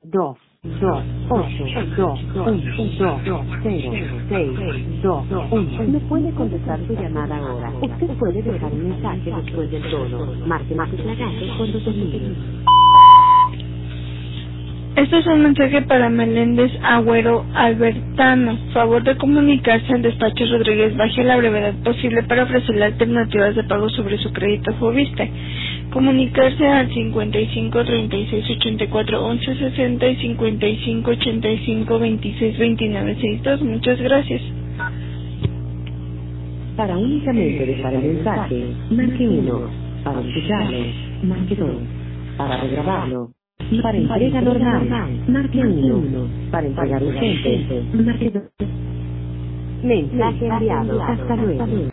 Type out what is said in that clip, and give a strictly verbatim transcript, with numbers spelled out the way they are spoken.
dos, dos, ocho, dos, uno, dos, cero, seis, dos, uno. No puede contestar su llamada ahora. Usted puede dejar un mensaje después del tono. Marque más lagarto cuando termine. Este es un mensaje para Meléndez Agüero Albertano. Favor de comunicarse al despacho Rodríguez Baje a la brevedad posible para ofrecerle alternativas de pago sobre su crédito Fobiste. Comunicarse al cincuenta y cinco, treinta y seis, ochenta y cuatro, once, sesenta y cincuenta y cinco, ochenta y cinco, veintiséis, veintinueve, sesenta y dos. Muchas gracias. Para únicamente dejar el mensaje, marque uno. Para escucharlo, marque dos. Para regrabarlo. Para entrega normal, marque uno. Para entregar urgente, marque dos. Mensaje enviado. Hasta luego.